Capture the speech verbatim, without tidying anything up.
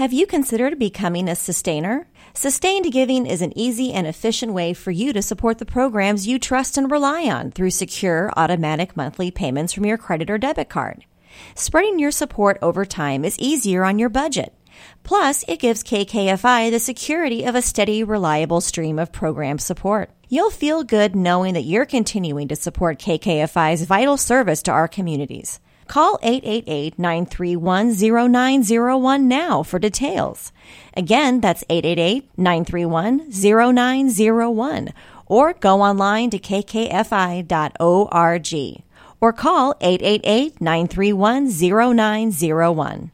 Have you considered becoming a sustainer? Sustained giving is an easy and efficient way for you to support the programs you trust and rely on through secure, automatic monthly payments from your credit or debit card. Spreading your support over time is easier on your budget. Plus, it gives K K F I the security of a steady, reliable stream of program support. You'll feel good knowing that you're continuing to support K K F I's vital service to our communities. Call eight eight eight, nine three one, zero nine zero one now for details. Again, that's eight eight eight, nine three one, zero nine zero one. Or go online to k k f i dot org. Or call eight eight eight, nine three one, zero nine zero one.